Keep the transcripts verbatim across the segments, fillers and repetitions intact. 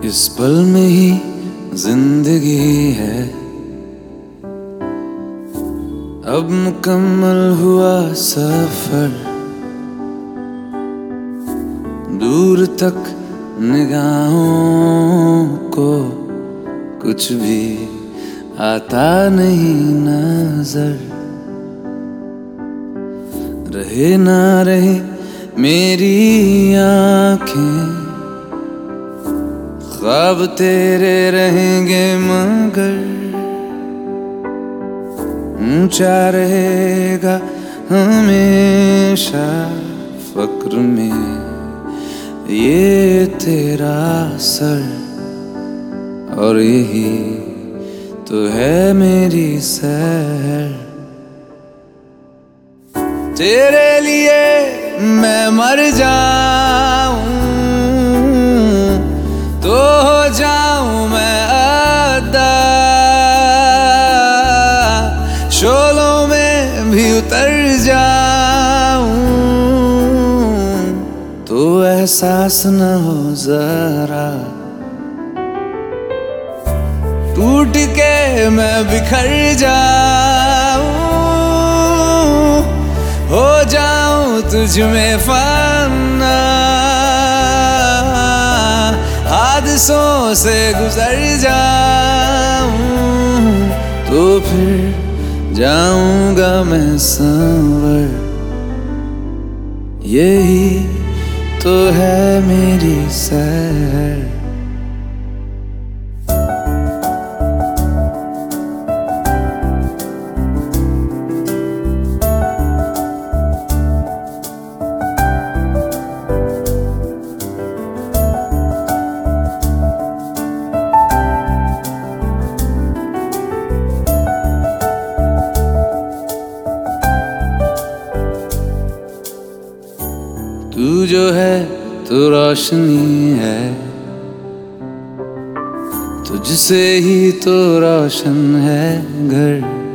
इस पल में ही जिंदगी है, अब मुकम्मल हुआ सफर। दूर तक निगाहों को कुछ भी आता नहीं नजर। रहे ना रहे मेरी आँखें, ख्वाब तेरे रहेंगे मगर ऊंचा रहेगा हमेशा फक्र में ये तेरा सर। और यही तो है मेरी सैर। तेरे लिए मैं मर जाऊं तो हो जाऊं मैं अदा, शोलों में भी उतर जाऊं तो एहसास न हो जरा। टूट के मैं बिखर जाऊं, हो जाऊं तुझ में फना, हादसों से गुजर जाऊं तो फिर जाऊंगा मैं संवर। यही तो है मेरी सैर। तू जो है तो रोशनी है, तुझसे ही तो रोशन है घर।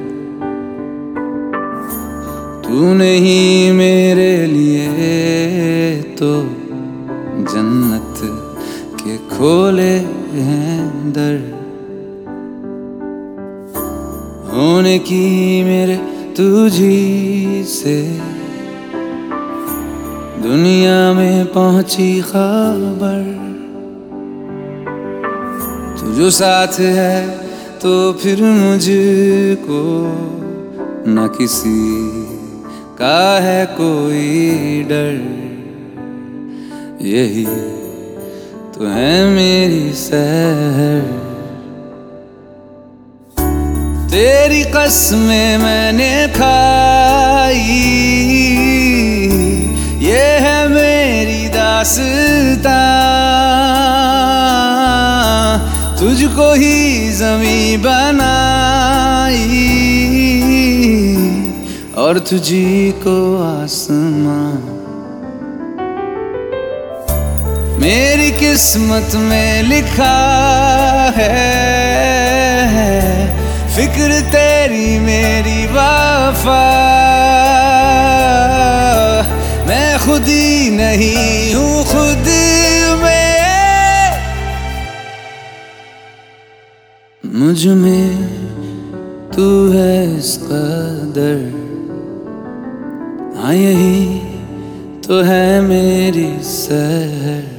तू नहीं मेरे लिए तो जन्नत के खोले हैं दर। होने की मेरे तुझी से दुनिया में पहुंची खबर। तू जो साथ है तो फिर मुझको न किसी का है कोई डर। यही तो है मेरी सैर। तेरी कसमें मैंने खाई, ये है मेरी दास्तां। तुझको ही ज़मीं बनाई और तुझी को आसमां। मेरी किस्मत में लिखा है, फिक्र तेरी मेरी वफा। मैं खुद ही नहीं हूँ खुद में, मुझ में तू है इस कदर। हाँ यही तो है मेरी सैर।